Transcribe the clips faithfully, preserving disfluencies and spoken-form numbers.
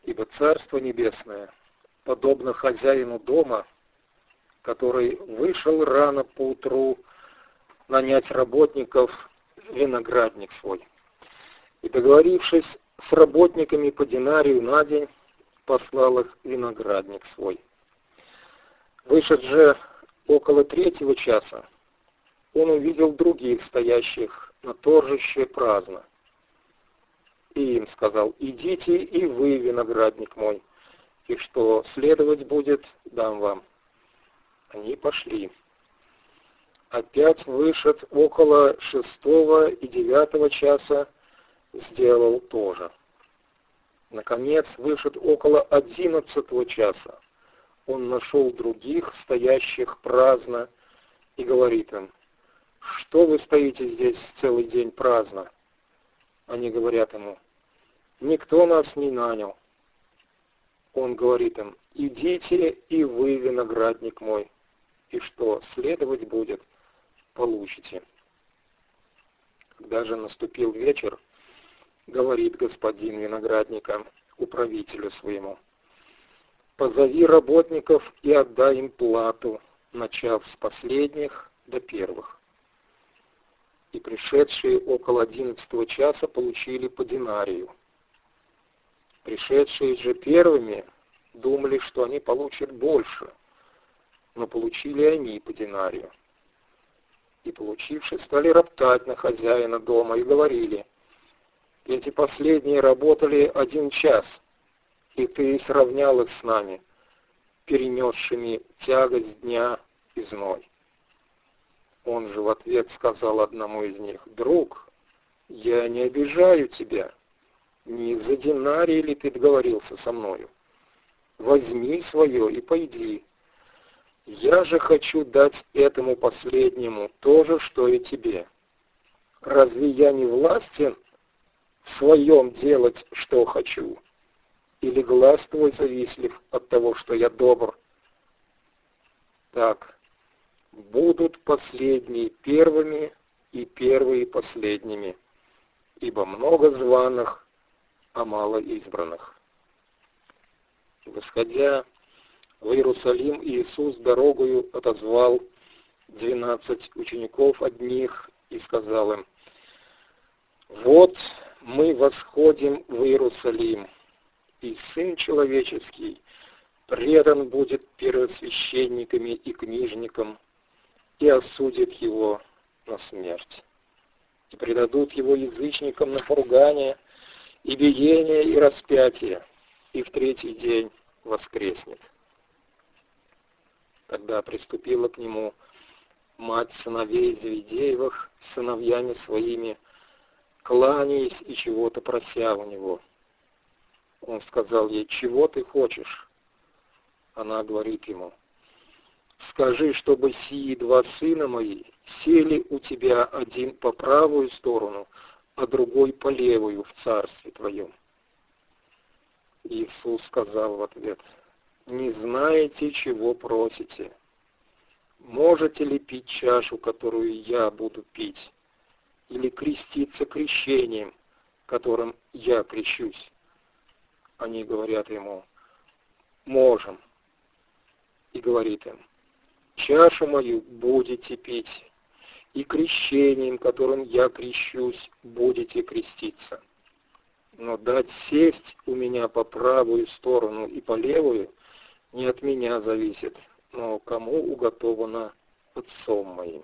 Ибо Царство Небесное подобно хозяину дома, который вышел рано поутру нанять работников в виноградник свой. И, договорившись с работниками по динарию на день, послал их в виноградник свой. Вышед же около третьего часа, он увидел других, стоящих на торжище праздно. И им сказал: идите и вы, виноградник мой, и что следовать будет, дам вам. Они пошли. Опять вышед около шестого и девятого часа, сделал то же. Наконец, вышед около одиннадцатого часа, он нашел других, стоящих праздно, и говорит им: что вы стоите здесь целый день праздно? Они говорят ему: никто нас не нанял. Он говорит им: идите и вы, виноградник мой, и что следовать будет, получите. Когда же наступил вечер, говорит господин виноградника управителю своему: позови работников и отдай им плату, начав с последних до первых. И пришедшие около одиннадцатого часа получили по динарию. Пришедшие же первыми думали, что они получат больше, но получили они по динарию. И получившие стали роптать на хозяина дома и говорили: эти последние работали один час, и ты сравнял их с нами, перенесшими тягость дня и зной. Он же в ответ сказал одному из них: друг, я не обижаю тебя, не за динарий ли ты договорился со мною? Возьми свое и пойди. Я же хочу дать этому последнему то же, что и тебе. Разве я не властен в своем делать, что хочу? Или глаз твой завистлив от того, что я добр? Так, будут последние первыми и первые последними, ибо много званых, а мало избранных. Восходя в Иерусалим, Иисус дорогою отозвал двенадцать учеников одних и сказал им: вот мы восходим в Иерусалим, и Сын Человеческий предан будет первосвященниками и книжникам, и осудит его на смерть. И предадут его язычникам на поругание, и биение, и распятие, и в третий день воскреснет. Тогда приступила к нему мать сыновей Зеведеевых с сыновьями своими, кланяясь и чего-то прося у него. Он сказал ей: чего ты хочешь? Она говорит ему: скажи, чтобы сии два сына мои сели у тебя, один по правую сторону, а другой по левую в царстве твоем. Иисус сказал в ответ: не знаете, чего просите. Можете ли пить чашу, которую я буду пить, или креститься крещением, которым я крещусь? Они говорят ему: можем. И говорит им: чашу мою будете пить, и крещением, которым я крещусь, будете креститься. Но дать сесть у меня по правую сторону и по левую не от меня зависит, но кому уготовано Отцом моим.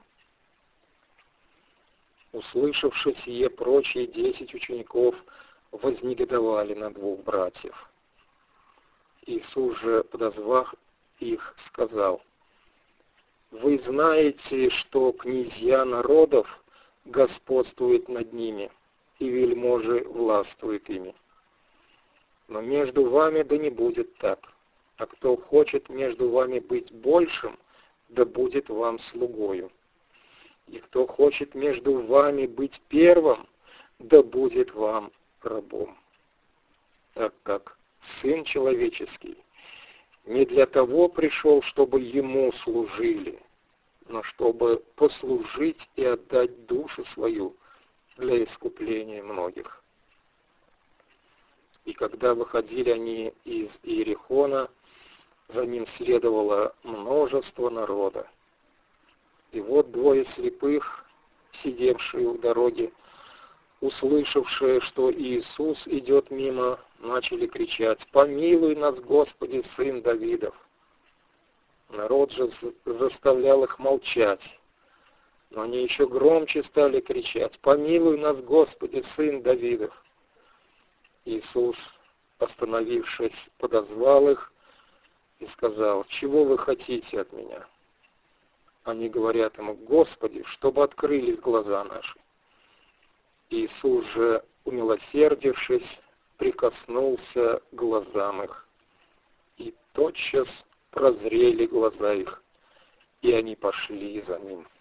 Услышавши сие, прочие десять учеников вознегодовали на двух братьев. Иисус же, подозвав их, сказал: вы знаете, что князья народов господствуют над ними, и вельможи властвуют ими. Но между вами да не будет так. А кто хочет между вами быть большим, да будет вам слугою. И кто хочет между вами быть первым, да будет вам рабом. Так как Сын Человеческий не для того пришел, чтобы Ему служили, но чтобы послужить и отдать душу свою для искупления многих. И когда выходили они из Иерихона, за ним следовало множество народа. И вот двое слепых, сидевшие у дороги, услышавшие, что Иисус идет мимо, начали кричать: «Помилуй нас, Господи, Сын Давидов!» Народ же заставлял их молчать, но они еще громче стали кричать: «Помилуй нас, Господи, Сын Давидов!» Иисус, остановившись, подозвал их и сказал: «Чего вы хотите от меня?» Они говорят ему: «Господи, чтобы открылись глаза наши». Иисус же, умилосердившись, прикоснулся к глазам их, и тотчас прозрели глаза их, и они пошли за ним.